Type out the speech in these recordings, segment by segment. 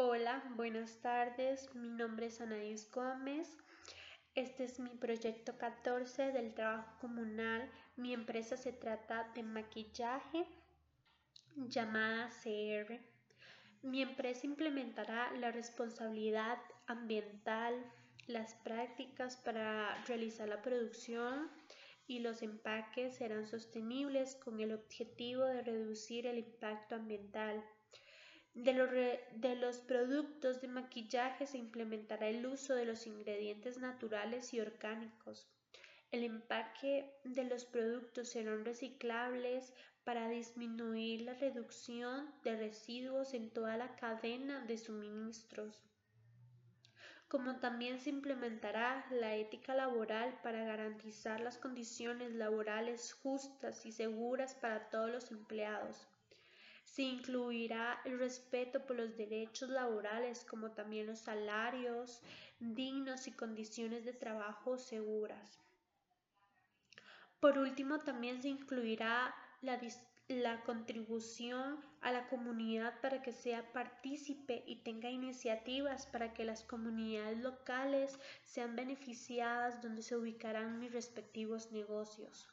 Hola, buenas tardes. Mi nombre es Anaís Gómez. Este es mi proyecto 14 del trabajo comunal. Mi empresa se trata de maquillaje llamada CR. Mi empresa implementará la responsabilidad ambiental, las prácticas para realizar la producción y los empaques serán sostenibles con el objetivo de reducir el impacto ambiental. De los productos de maquillaje se implementará el uso de los ingredientes naturales y orgánicos. El empaque de los productos serán reciclables para disminuir la reducción de residuos en toda la cadena de suministros. Como también se implementará la ética laboral para garantizar las condiciones laborales justas y seguras para todos los empleados. Se incluirá el respeto por los derechos laborales como también los salarios dignos y condiciones de trabajo seguras. Por último, también se incluirá la contribución a la comunidad para que sea partícipe y tenga iniciativas para que las comunidades locales sean beneficiadas donde se ubicarán mis respectivos negocios.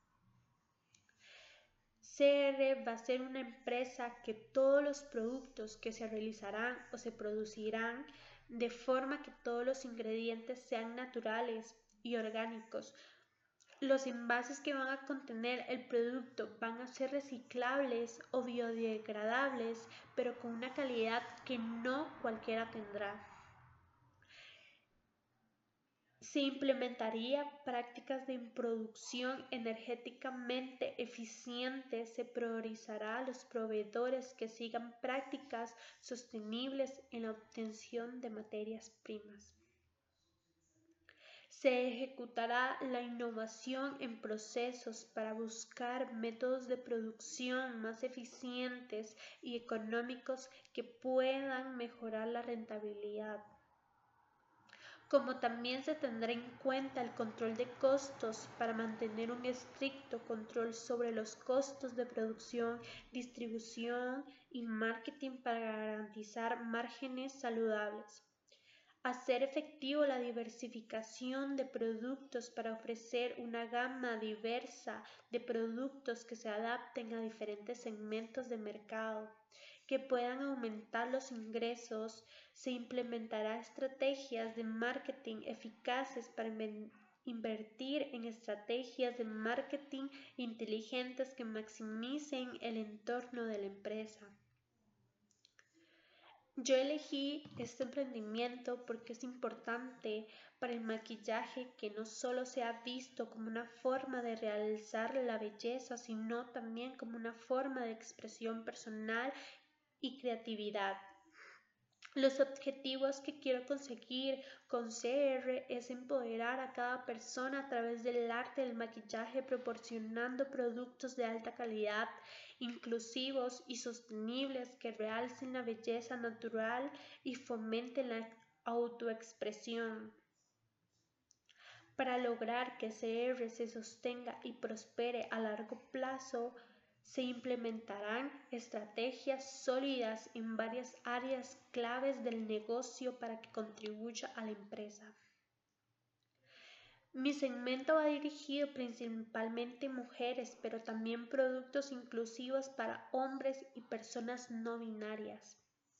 CR va a ser una empresa que todos los productos que se realizarán o se producirán de forma que todos los ingredientes sean naturales y orgánicos. Los envases que van a contener el producto van a ser reciclables o biodegradables, pero con una calidad que no cualquiera tendrá. Se implementaría prácticas de producción energéticamente eficientes, se priorizará a los proveedores que sigan prácticas sostenibles en la obtención de materias primas. Se ejecutará la innovación en procesos para buscar métodos de producción más eficientes y económicos que puedan mejorar la rentabilidad. Como también se tendrá en cuenta el control de costos para mantener un estricto control sobre los costos de producción, distribución y marketing para garantizar márgenes saludables. Hacer efectivo la diversificación de productos para ofrecer una gama diversa de productos que se adapten a diferentes segmentos de mercado, que puedan aumentar los ingresos. Se implementará estrategias de marketing eficaces para invertir en estrategias de marketing inteligentes que maximicen el entorno de la empresa. Yo elegí este emprendimiento porque es importante para el maquillaje que no solo sea visto como una forma de realzar la belleza, sino también como una forma de expresión personal y creatividad. Los objetivos que quiero conseguir con CR es empoderar a cada persona a través del arte del maquillaje, proporcionando productos de alta calidad, inclusivos y sostenibles que realcen la belleza natural y fomenten la autoexpresión. Para lograr que CR se sostenga y prospere a largo plazo, se implementarán estrategias sólidas en varias áreas claves del negocio para que contribuya a la empresa. Mi segmento va dirigido principalmente a mujeres, pero también productos inclusivos para hombres y personas no binarias.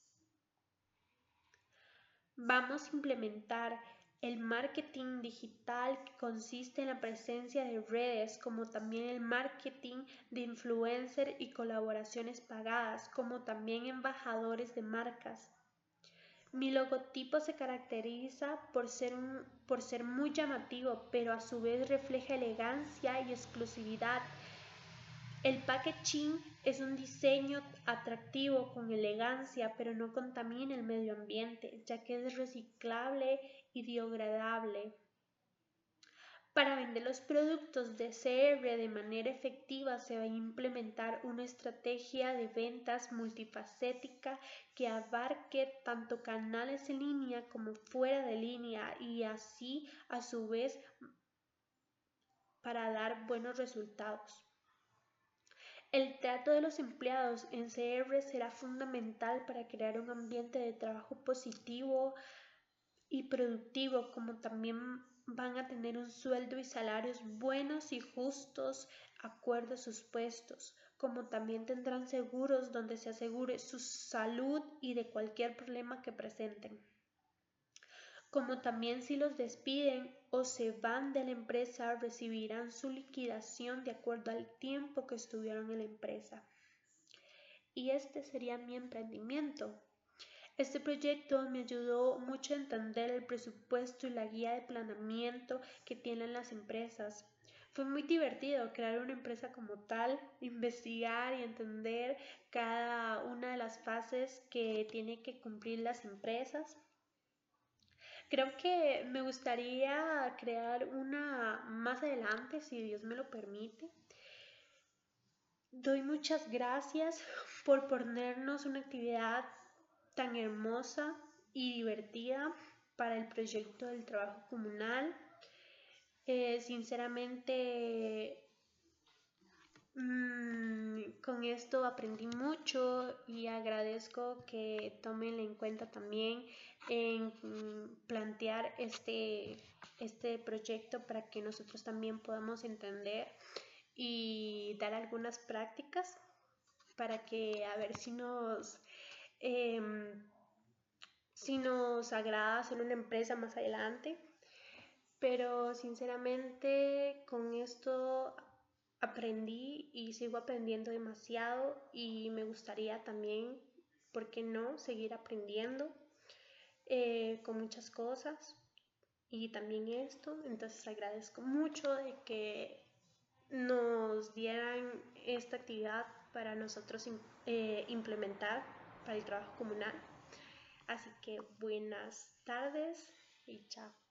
Vamos a implementar el marketing digital, que consiste en la presencia de redes, como también el marketing de influencer y colaboraciones pagadas, como también embajadores de marcas. Mi logotipo se caracteriza por ser muy llamativo, pero a su vez refleja elegancia y exclusividad. El packaging es un diseño atractivo con elegancia, pero no contamina el medio ambiente, ya que es reciclable y biodegradable. Para vender los productos de CR de manera efectiva se va a implementar una estrategia de ventas multifacética que abarque tanto canales en línea como fuera de línea y así a su vez para dar buenos resultados. El trato de los empleados en CR será fundamental para crear un ambiente de trabajo positivo y productivo, como también van a tener un sueldo y salarios buenos y justos acorde a sus puestos, como también tendrán seguros donde se asegure su salud y de cualquier problema que presenten. Como también si los despiden o se van de la empresa, recibirán su liquidación de acuerdo al tiempo que estuvieron en la empresa. Y este sería mi emprendimiento. Este proyecto me ayudó mucho a entender el presupuesto y la guía de planeamiento que tienen las empresas. Fue muy divertido crear una empresa como tal, investigar y entender cada una de las fases que tienen que cumplir las empresas. Creo que me gustaría crear una más adelante, si Dios me lo permite. Doy muchas gracias por ponernos una actividad tan hermosa y divertida para el proyecto del trabajo comunal. Sinceramente, con esto aprendí mucho y agradezco que tomen en cuenta también en plantear este proyecto para que nosotros también podamos entender y dar algunas prácticas para que a ver si nos agrada hacer una empresa más adelante. Pero sinceramente con esto aprendí y sigo aprendiendo demasiado y me gustaría también, ¿por qué no?, seguir aprendiendo con muchas cosas y también esto. Entonces agradezco mucho de que nos dieran esta actividad para nosotros implementar para el trabajo comunal. Así que buenas tardes y chao.